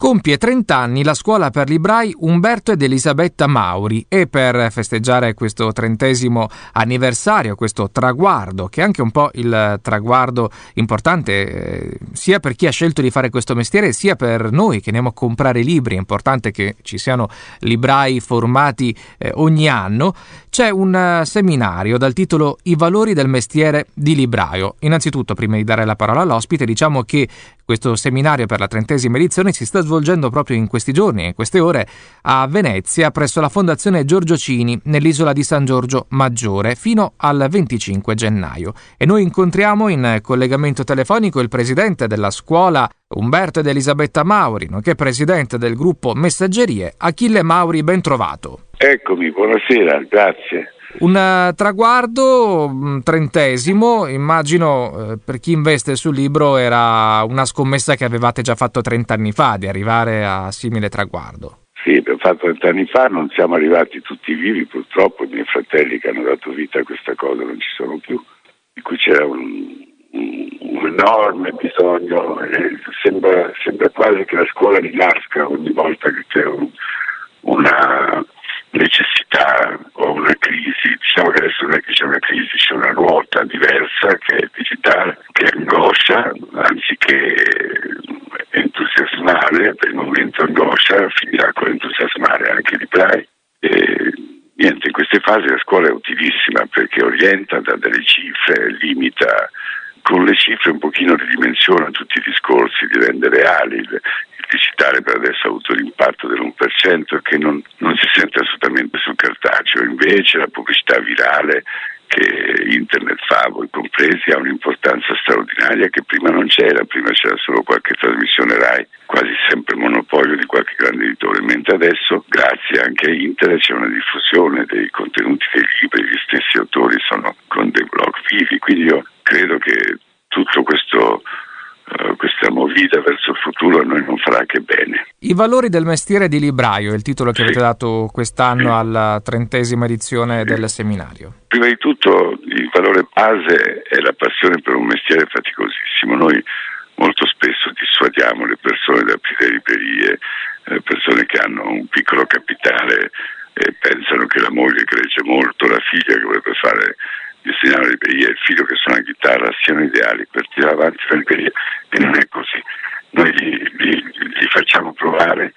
Compie 30 anni la scuola per librai Umberto ed Elisabetta Mauri e per festeggiare questo 30° anniversario, questo traguardo, che è anche un po' il traguardo importante sia per chi ha scelto di fare questo mestiere sia per noi che andiamo a comprare libri, è importante che ci siano librai formati ogni anno, c'è un seminario dal titolo I valori del mestiere di libraio. Innanzitutto, prima di dare la parola all'ospite, diciamo che questo seminario per la 30ª edizione si sta svolgendo proprio in questi giorni, in queste ore, a Venezia, presso la Fondazione Giorgio Cini, nell'isola di San Giorgio Maggiore, fino al 25 gennaio. E noi incontriamo in collegamento telefonico il presidente della scuola, Umberto ed Elisabetta Mauri, nonché presidente del gruppo Messaggerie, Achille Mauri. Ben trovato. Eccomi, buonasera, grazie. Un traguardo 30°, immagino per chi investe sul libro era una scommessa che avevate già fatto 30 anni fa, di arrivare a simile traguardo. Sì, abbiamo fatto 30 anni fa, non siamo arrivati tutti vivi, purtroppo i miei fratelli che hanno dato vita a questa cosa non ci sono più, di cui c'era un enorme bisogno, sembra quasi che la scuola rinasca ogni volta che c'è una necessità o una crisi. Diciamo che adesso non è che c'è una crisi, c'è una ruota diversa che è digitale, che angoscia, anziché entusiasmare, per il momento angoscia, finirà con entusiasmare anche i librai. E niente, in queste fasi la scuola è utilissima perché orienta, dà delle cifre, limita, con le cifre un pochino ridimensiona tutti i discorsi, li rende reali. Il digitale per adesso ha avuto l'impatto dell'1% che non si sente assolutamente sul cartaceo, invece la pubblicità virale che internet fa, voi compresi, ha un'importanza straordinaria che prima non c'era, prima c'era solo qualche trasmissione Rai, quasi sempre monopolio di qualche grande editore, mentre adesso grazie anche a internet c'è una diffusione dei contenuti dei libri, gli stessi autori sono con dei blog vivi, quindi io credo che tutto questa movida verso il futuro a noi non farà che bene. I valori del mestiere di libraio è il titolo che avete dato quest'anno alla 30ª edizione del seminario. Prima di tutto il valore base è la passione per un mestiere faticosissimo. Noi molto spesso dissuadiamo le persone da aprire librerie, persone che hanno un piccolo capitale e pensano che la moglie che legge molto, la figlia che vorrebbe fare insegnare la libreria e il figlio che suona la chitarra siano ideali per tirare avanti la libreria, e non è così. Noi li facciamo provare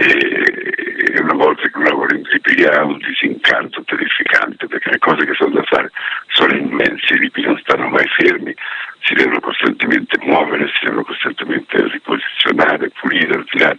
e una volta che un lavoro in libreria ha un disincanto terrificante, perché le cose che sono da fare sono immense, i libri non stanno mai fermi, si devono costantemente muovere, si devono costantemente riposizionare, pulire, ordinare.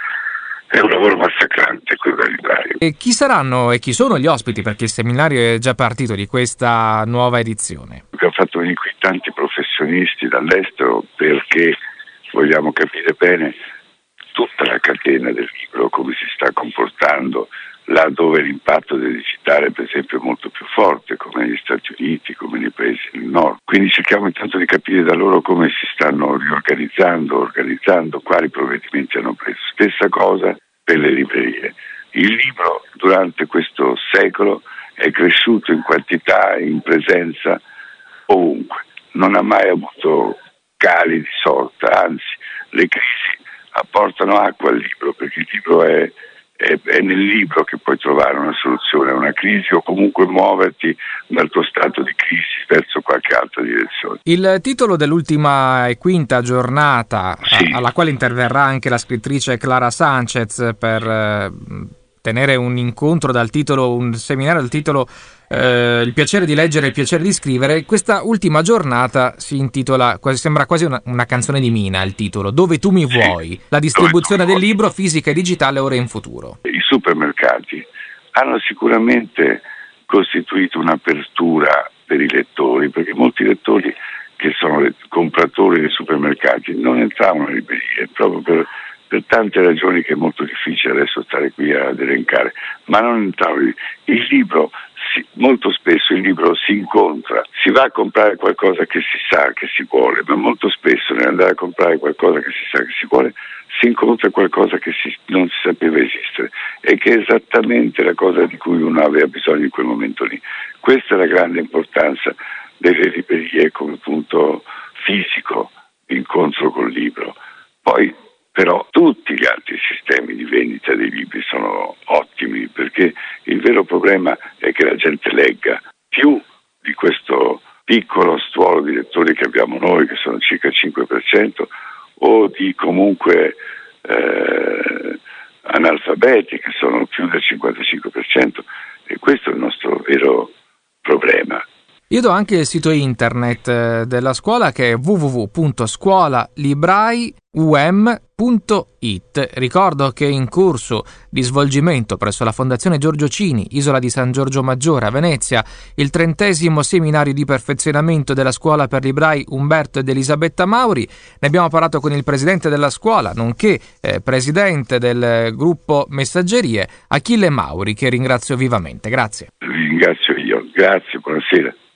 È un lavoro massacrante quello da libraio. E chi saranno e chi sono gli ospiti? Perché il seminario è già partito di questa nuova edizione. Abbiamo fatto venire qui tanti professionisti dall'estero perché vogliamo capire bene tutta la catena del libro, come si sta comportando, là dove l'impatto del digitale per esempio è molto più forte, come negli Stati Uniti, come nei paesi del nord. Quindi cerchiamo intanto di capire da loro come si stanno organizzando, quali provvedimenti hanno preso. Stessa cosa per le librerie. Il libro durante questo secolo è cresciuto in quantità e in presenza ovunque, non ha mai avuto cali di sorta, anzi le crisi apportano acqua al libro, perché il libro è nel libro che puoi trovare una soluzione a una crisi o comunque muoverti dal tuo stato di crisi verso qualche altra direzione. Il titolo dell'ultima e quinta giornata, alla quale interverrà anche la scrittrice Clara Sanchez per tenere un incontro un seminario dal titolo Il piacere di leggere e il piacere di scrivere, questa ultima giornata si intitola, sembra quasi una canzone di Mina il titolo, Dove tu mi vuoi, la distribuzione del libro fisica e digitale ora e in futuro. I supermercati hanno sicuramente costituito un'apertura per i lettori, perché molti lettori che sono compratori dei supermercati non entravano in librerie proprio per tante ragioni che è molto difficile adesso stare qui ad elencare, ma non entravano. Il libro molto spesso il libro si incontra, si va a comprare qualcosa che si sa che si vuole, ma molto spesso nell'andare a comprare qualcosa che si sa che si vuole si incontra qualcosa che non si sapeva esistere e che è esattamente la cosa di cui uno aveva bisogno in quel momento lì. Questa è la grande importanza delle librerie come punto fisico di incontro col libro. Poi però tutti gli altri sistemi di vendita dei libri sono ottimi, perché il vero problema è che la gente legga più di questo piccolo stuolo di lettori che abbiamo noi, che sono circa il 5%, o di comunque analfabeti, che sono più del 55%, e questo è il nostro vero problema. Io do anche il sito internet della scuola, che è www.scuolalibraium.it. Ricordo che è in corso di svolgimento presso la Fondazione Giorgio Cini, Isola di San Giorgio Maggiore a Venezia, il 30° seminario di perfezionamento della scuola per librai Umberto ed Elisabetta Mauri. Ne abbiamo parlato con il presidente della scuola, nonché presidente del gruppo Messaggerie, Achille Mauri, che ringrazio vivamente. Grazie. Ringrazio io. Grazie, buonasera.